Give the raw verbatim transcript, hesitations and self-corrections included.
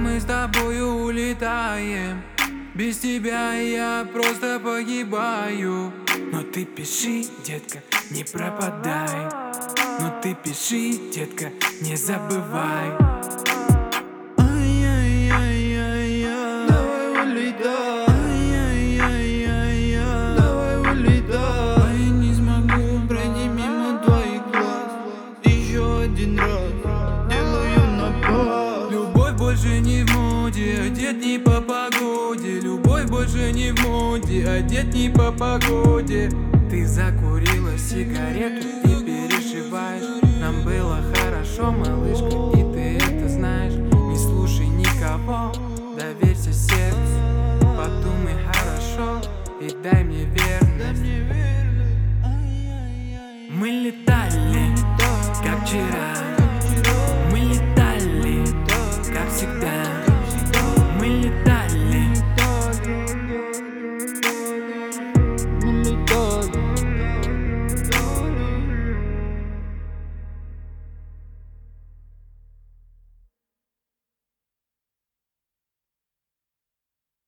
мы с тобою улетаем. Без тебя я просто погибаю. Но ты пиши, детка, не пропадай. Но ты пиши, детка, не забывай. Ай-яй-яй-яй-яй, давай улетай. Ай-яй-яй-яй-яй, давай улетай. А я не смогу пройти мимо твоих глаз. Еще один раз делаю напад. Любовь больше не в моде, одет не по погоде. Любовь больше не в моде, одет не по погоде. Ты закурила сигарету и переживаешь. Нам было хорошо, малышка, и ты это знаешь. Не слушай никого, доверься сердцу. Подумай хорошо и дай мне верность. Мы летали, как вчера.